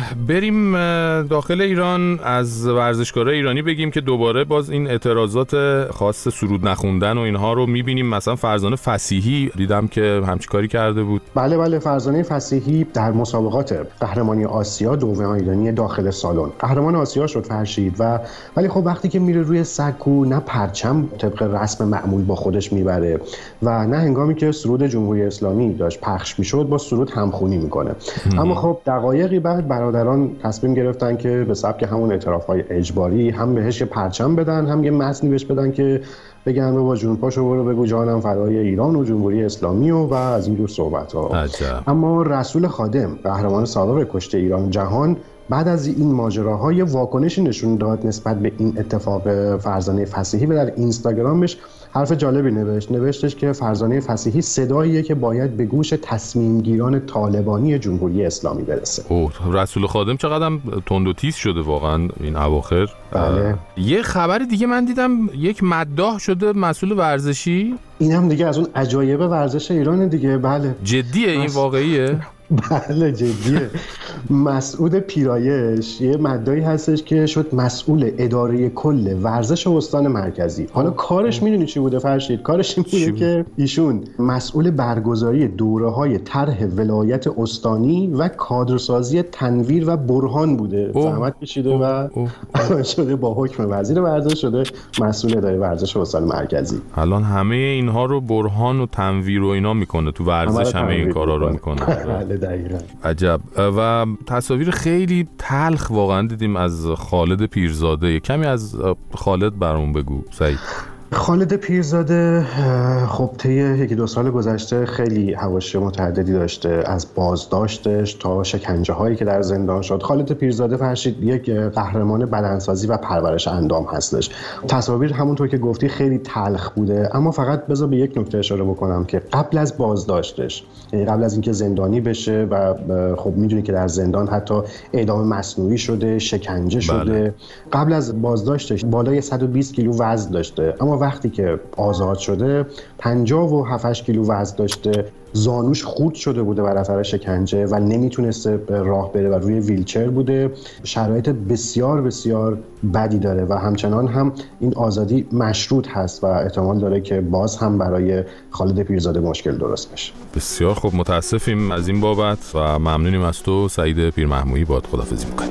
بریم داخل ایران از ورزشکارای ایرانی بگیم که دوباره باز این اعتراضات خاص سرود نخوندن و اینها رو می‌بینیم. مثلا فرزانه فصیحی دیدم که همچین کاری کرده بود. بله بله، فرزانه فصیحی در مسابقات قهرمانی آسیا دوم ایرانی داخل سالن قهرمان آسیا شد فرشید و ولی خب وقتی که میره روی سکو نه پرچم طبق رسم معمول با خودش میبره و نه هنگامی که سرود جمهوری اسلامی داشت پخش میشد با سرود همخونی میکنه. اما خب دقایقی بعد برادران تصمیم گرفتن که به سبک همون اعتراف‌های اجباری هم بهش پرچم بدن، هم یه متنی بهش بدن که بگن بابا جون پاشو برو بگو جانم فدای ایران و جمهوری اسلامی و, و از این جور صحبت‌ها. اما رسول خادم قهرمان سابق کشتی ایران جهان بعد از این ماجراهای واکنشی نشون داد نسبت به این اتفاق فرزانه فصیحی و در اینستاگرامش حرف جالبی نوشت. نوشتش که فرزانه فصیحی صداییه که باید به گوش تصمیم گیران طالبانی جمهوری اسلامی برسه. اوه، رسول خادم چقدر تند و تیز شده واقعا این اواخر. بله. یه خبر دیگه من دیدم یک مداح شده مسئول ورزشی. این هم دیگه از اون عجایب ورزش ایران دیگه. بله جدیه این واقعیه؟ بله جدیه. مسعود پیرایش یه مدعی هستش که شد مسئول اداره کل ورزش استان مرکزی. حالا کارش میدونی چی بوده فرشید؟ کارش این بوده که ایشون مسئول برگزاری دوره‌های طرح ولایت استانی و کادرسازی تنویر و برهان بوده. زحمت کشیده و شده با حکم وزیر ورزش شده مسئول اداره ورزش استان مرکزی. الان همه اینها رو برهان و تنویر و اینا میکنه تو ورزش، همه این کارا رو میکنه. دقیقاً. عجب. و تصاویر خیلی تلخ واقعا دیدیم از خالد پیرزاده. کمی از خالد برامون بگو سعید. خالد پیرزاده خب طی یکی دو سال گذشته خیلی حواشی متعددی داشته، از بازداشتش تا شکنجه هایی که در زندان شد. خالد پیرزاده فرشید یک قهرمان بدنسازی و پرورش اندام هستش. تصاویر همونطور که گفتی خیلی تلخ بوده، اما فقط بذار به یک نکته اشاره بکنم که قبل از بازداشتش، یعنی قبل از اینکه زندانی بشه و خب میدونی که در زندان حتی اعدام مصنوعی شده، شکنجه شده. بله. قبل از بازداشتش بالای صد و بیست کیلو وزن داشته، اما وقتی که آزاد شده پنجاه و هفت کیلو وزن داشته. زانوش خورد شده بوده بر اثر شکنجه و نمیتونسته راه بره و روی ویلچر بوده. شرایط بسیار بسیار بدی داره و همچنان هم این آزادی مشروط هست و احتمال داره که باز هم برای خالد پیرزاده مشکل درست بشه. بسیار خوب، متاسفیم از این بابت و ممنونیم از تو سعید پیرمحمودی. باهات خداحافظی می‌کنیم.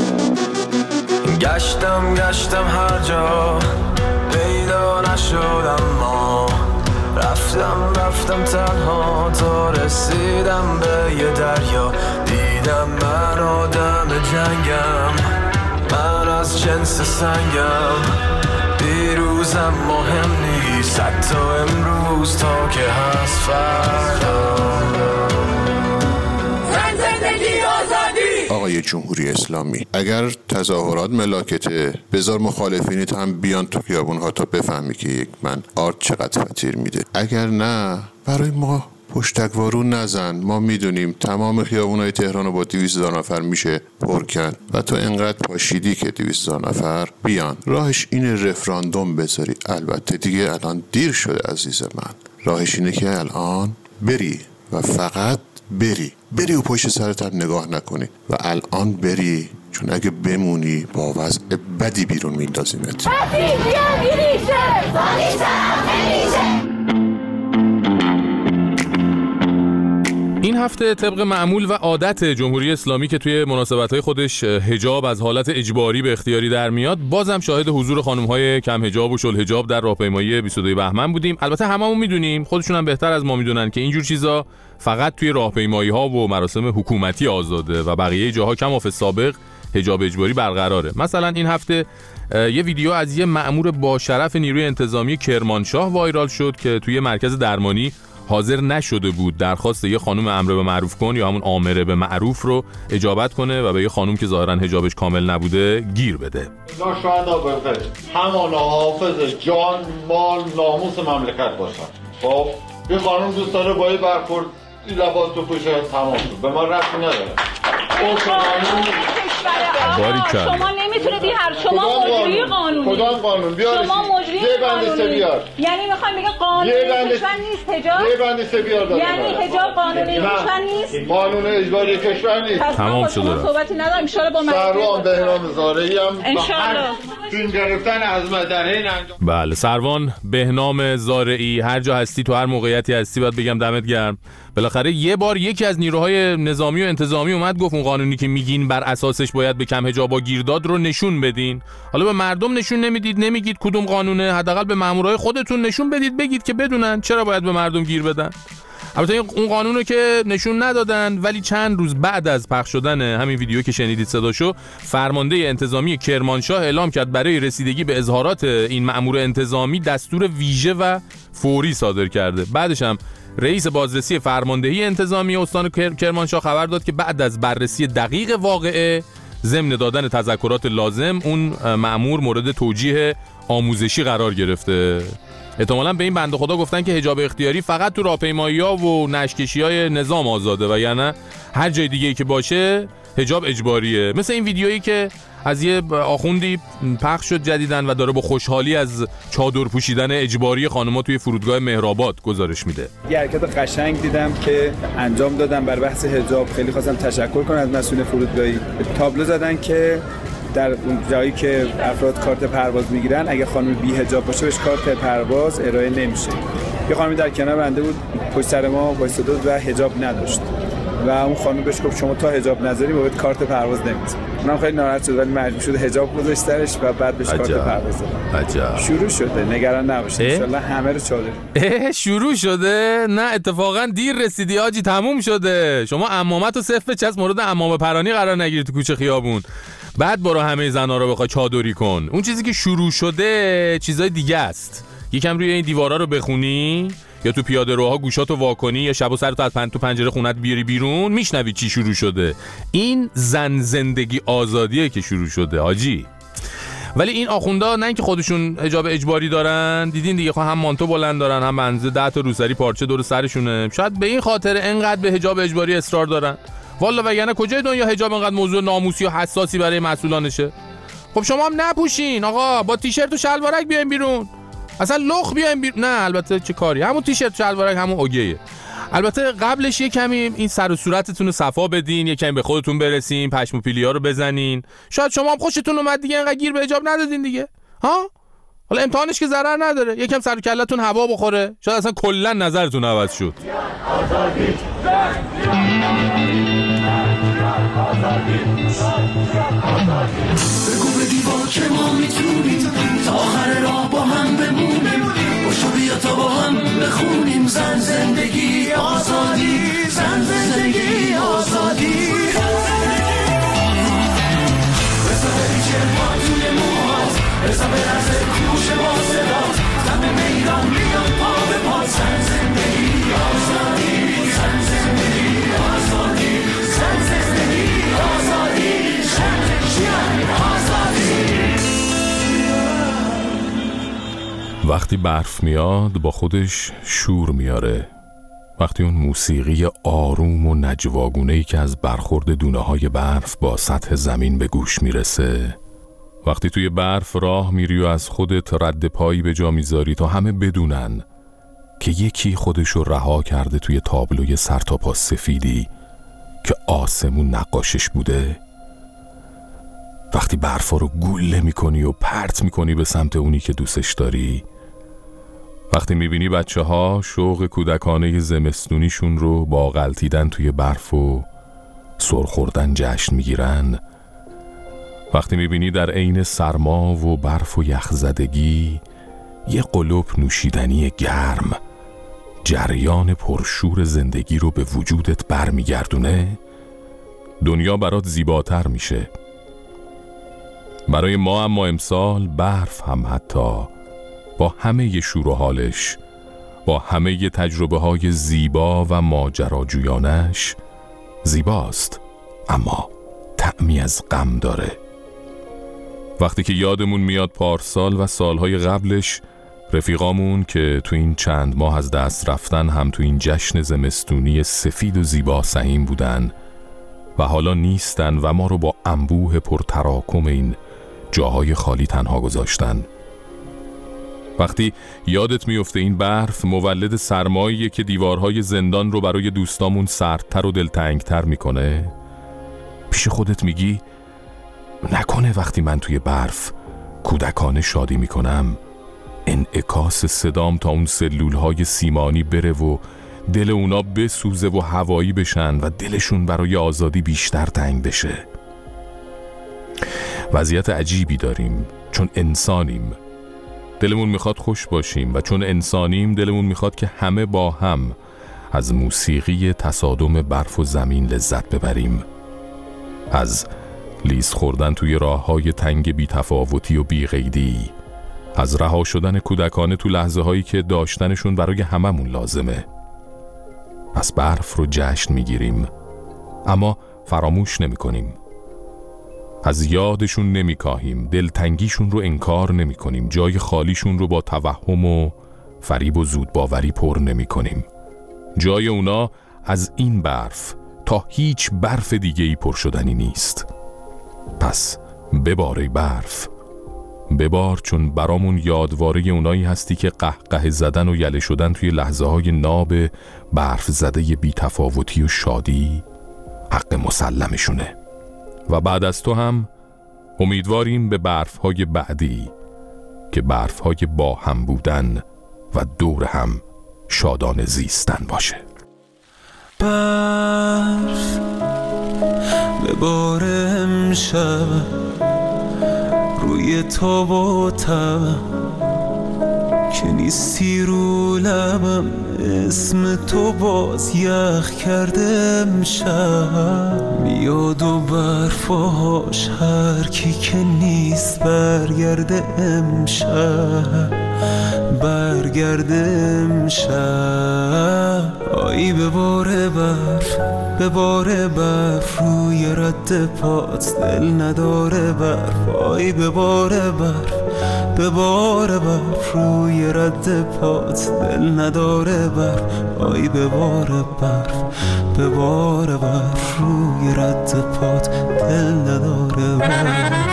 گشتم گشتم هر جا پیدا نشدم، ما رفتم رفتم تنها تا رسیدم به یه دریا. دیدم من آدم جنگم، من از جنس سنگم، دیروزم مهم نیست حتی امروز تا که هست فردا. آقای جمهوری اسلامی، اگر تظاهرات ملاکته بذار مخالفینت هم بیان تو خیابون ها تا بفهمی که یک من آرت چقدر فطیر میده. اگر نه برای ما پشتک وارون نزن، ما میدونیم تمام خیابونای تهران رو با دویست هزار نفر میشه پر کرد و تو انقدر پاشیدی که دویست هزار نفر بیان. راهش اینه رفراندوم بذاری. البته دیگه الان دیر شده عزیز من. راهش اینه که الان بری و فقط بری بری و پشت سرت هم نگاه نکنی و الان بری، چون اگه بمونی با وضع بدی بیرون میندازیمت. این هفته طبق معمول و عادت جمهوری اسلامی که توی مناسبت‌های خودش حجاب از حالت اجباری به اختیاری در میاد، بازم شاهد حضور خانم‌های کم حجاب و شل حجاب در راهپیمایی بیست و دو بهمن بودیم. البته هممون میدونیم، خودشون هم بهتر از ما میدونن که اینجور چیزا فقط توی راهپیمایی‌ها و مراسم حکومتی آزاده و بقیه جاها کما فی السابق حجاب اجباری برقراره. مثلا این هفته یه ویدیو از یه مأمور با شرف نیروی انتظامی کرمانشاه وایرال شد که توی مرکز درمانی حاضر نشده بود درخواست یه خانم امر به معروف کن یا همون آمره به معروف رو اجابت کنه و به یه خانم که ظاهرا حجابش کامل نبوده گیر بده. ناشاهدا بنده همانا حافظ جان مال ناموس مملکت باشن. خب این خانم دوست داره با این برخورد این لباس تو پوشه تمام شد، به ما ربطی نداره. شما نمیتونید این هر شما مجری قانونی. کدام قانون؟ بیار شما مجری قانونی. یعنی میخوایم بگه قانون کشور نیست حجاب؟ یه بند سه بیار داره. یعنی حجاب قانونی کشور نیست؟ قانون اجباری کشور نیست. تمام شده. ما صحبتی نداریم. ان شاء الله با سروان بهنام زارعی هم ان شاء الله فیلم گرفتن از مدنین انجام. بله، سروان بهنام زارعی، هر جا هستی تو هر موقعیتی هستی باید بگم دمت گرم. بالاخره یه بار یکی از نیروهای نظامی و انتظامی اومد گفت اون قانونی که میگین بر اساسش باید به کم حجابا گیرداد رو نشون بدین. حالا به مردم نشون نمیدید، نمیگید کدوم قانونه، حداقل به مامورای خودتون نشون بدید، بگید که بدونن چرا باید به مردم گیر بدن. البته اون قانونو که نشون ندادن، ولی چند روز بعد از پخش شدن همین ویدیو که شنیدید صداشو، فرمانده انتظامی کرمانشاه اعلام کرد برای رسیدگی به اظهارات این مأمور انتظامی دستور ویژه و فوری صادر کرده. بعدش هم رئیس بازرسی فرماندهی انتظامی استان کرمانشاه خبر داد که بعد از بررسی دقیق واقعه ضمن دادن تذکرات لازم، اون مأمور مورد توجیه آموزشی قرار گرفته. احتمالاً به این بنده خدا گفتن که حجاب اختیاری فقط تو راهپیمایی‌ها و نشکشی‌های نظام آزاده و یعنی هر جای دیگه‌ای که باشه حجاب اجباریه. مثل این ویدیویی که از یه آخوندی پخش شد جدیدن و داره با خوشحالی از چادر پوشیدن اجباری خانم‌ها توی فرودگاه مهرآباد گزارش میده. یه حرکت قشنگ دیدم که انجام دادن بر بحث حجاب. خیلی خواستم تشکر کنم از مسئول فرودگاهی. تابلو زدن که در اون جایی که افراد کارت پرواز میگیرن اگه خانم بی حجاب باشه بهش کارت پرواز ارائه نمیشه. یه خانمی در کنار بنده بود پشت سر ما وایساده بود و حجاب نداشت و اون خانم بهش گفت شما تا حجاب نذاری بهت کارت پرواز نمیدیم. اونم خیلی ناراحت شد ولی مجبور شد حجاب گذاشت سرش و بعد بهش کارت پرواز داد. عجب. شروع شده، نگران نباشید ان شاءالله همه رو چادر. شروع شده؟ نه اتفاقا دیر رسیدی آجی، تموم شده. شما عمامت و صفر چس مورد عمامه پرانی قرار نگیری تو کوچه خیابون. بعد برو همه زنا رو بخوای چادری کن. اون چیزی که شروع شده چیزای دیگه است. یکم روی این دیوارا رو بخونی یا تو پیاده روها گوشاتو واکنی یا شب و سرتو از پن تو پنجره خونت بیاری بیرون، میشنوی چی شروع شده. این زن زندگی آزادیه که شروع شده حاجی. ولی این آخوندا نه اینکه خودشون حجاب اجباری دارن، دیدین دیگه، هم مانتو بلند دارن هم منزه ده تا روسری پارچه دور سرشونه. شاید به این خاطر انقدر به حجاب اجباری اصرار دارن. والا وگرنه کجای دنیا حجاب انقدر موضوع ناموسی و حساسی برای مسئولانشه؟ خب شما هم نپوشین آقا، با تیشرت و شلوارک بیاین بیرون، اصلا لخ بیاین بیرون. نه البته چه کاری، همون تیشرت و شلوارک همون اوگیه. البته قبلش یه کمی این سر و صورتتون رو صفا بدین، یه کمی به خودتون برسین، پشم و پیلیا رو بزنین. شاید شما هم خوشتون اومد دیگه، انقدر گیر به حجاب ندادین دیگه. ها حالا امتحانش که ضرر نداره، یکم سر و کلتون هوا بخوره، شاید اصلا کلا نظرتون عوض شد. بگو به دیوار که ما میتونیم تا آخر راه با هم بمونیم، باشو بیا تا با هم بخونیم زن زندگی آزادی، زن زندگی آزادی. بزا بری چرما توی موهات، بزا برزه کوش با صدات، دم میران میان پا به پا، زن زندگی آزادی، زن زندگی آزادی، زن زندگی آزادی، وقتی برف میاد با خودش شور میاره. وقتی اون موسیقی آروم و نجواگونه‌ای که از برخورد دونه‌های برف با سطح زمین به گوش میرسه، وقتی توی برف راه میری و از خودت رد پایی به جا میذاری تا همه بدونن که یکی خودشو رها کرده توی تابلوی سرتاپا سفیدی که آسمون نقاشش بوده، وقتی برفا رو گوله میکنی و پرت میکنی به سمت اونی که دوستش داری، وقتی میبینی بچه ها شوق کودکانه زمستونیشون رو با غلطیدن توی برف و سرخوردن جشن میگیرن، وقتی میبینی در عین سرما و برف و یخزدگی یه قلوب نوشیدنی گرم جریان پرشور زندگی رو به وجودت برمیگردونه، دنیا برات زیباتر میشه. برای ما اما امسال برف هم حتی با همه ی شور و حالش، با همه ی تجربه های زیبا و ماجراجویانش زیباست، اما طعمی از غم داره. وقتی که یادمون میاد پارسال و سالهای قبلش رفیقامون که تو این چند ماه از دست رفتن هم تو این جشن زمستونی سفید و زیبا سهیم بودن و حالا نیستن و ما رو با انبوه پرتراکم این جاهای خالی تنها گذاشتن. وقتی یادت میفته این برف مولد سرماییه که دیوارهای زندان رو برای دوستامون سردتر و دلتنگتر میکنه، پیش خودت میگی نکنه وقتی من توی برف کودکانه شادی میکنم انعکاس صدام تا اون سلولهای سیمانی بره و دل اونا بسوزه و هوایی بشن و دلشون برای آزادی بیشتر تنگ بشه. وضعیت عجیبی داریم چون انسانیم، دلمون میخواد خوش باشیم و چون انسانیم دلمون میخواد که همه با هم از موسیقی تصادم برف و زمین لذت ببریم، از لیز خوردن توی راههای تنگ بی تفاوتی و بی قیدی، از رها شدن کودکانه تو لحظه هایی که داشتنشون برای هممون لازمه. پس برف رو جشن میگیریم اما فراموش نمی کنیم، از یادشون نمی کاهیم، دلتنگیشون رو انکار نمی کنیم، جای خالیشون رو با توهم و فریب و زودباوری پر نمی کنیم. جای اونا از این برف تا هیچ برف دیگه‌ای پر شدنی نیست. پس بباره برف، ببار، چون برامون یادواره اونایی هستی که قهقه زدن و یله شدن توی لحظه های ناب برف زده بی تفاوتی و شادی حق مسلمشونه. و بعد از تو هم امیدواریم به برف های بعدی که برف های با هم بودن و دور هم شادان زیستن باشه. برف بباره امشب روی تاب و تبم که نیستی رو لبم، اسم تو باز یخ کرده امشب، میاد و برفاش هر کی که نیست برگرده امشب، برگرده امشب. آی بباره برف، بباره برف روی رد پات، دل نداره برف. آی بباره برف، بباره برف روی رد پات، دل نداره برف. آی بباره برف، بباره برف روی رد پات، دل نداره برف.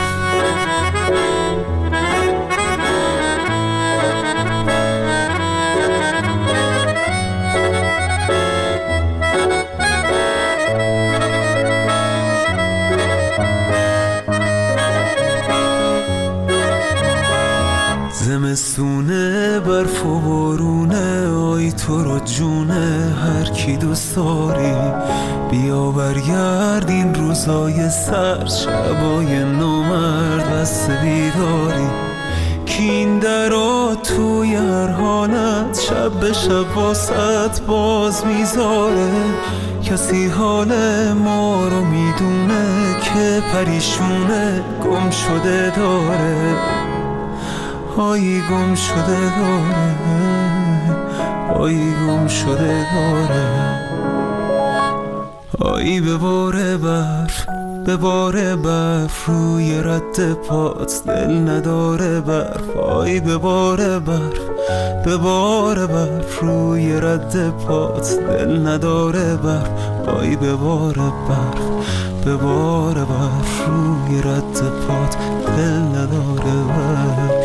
زمستونه برف و بارونه، آی تو رو جونه هر کی دوست داری، بیا برگردین روزای سر، شبای نومرد بست بیداری، کین درا توی هر حالت، شب به شب واسط باز میذاره. کسی حال ما رو میدونه که پریشونه گم شده داره، آی گم شده داره، آی گم شده داره. آی بباره برف، بباره برف روی رد پات، دل نداره برف. آی بباره برف، به بار برف روی رد پات، دل نداره برف آی به بار برف، به بار برف روی رد پات، دل نداره برف.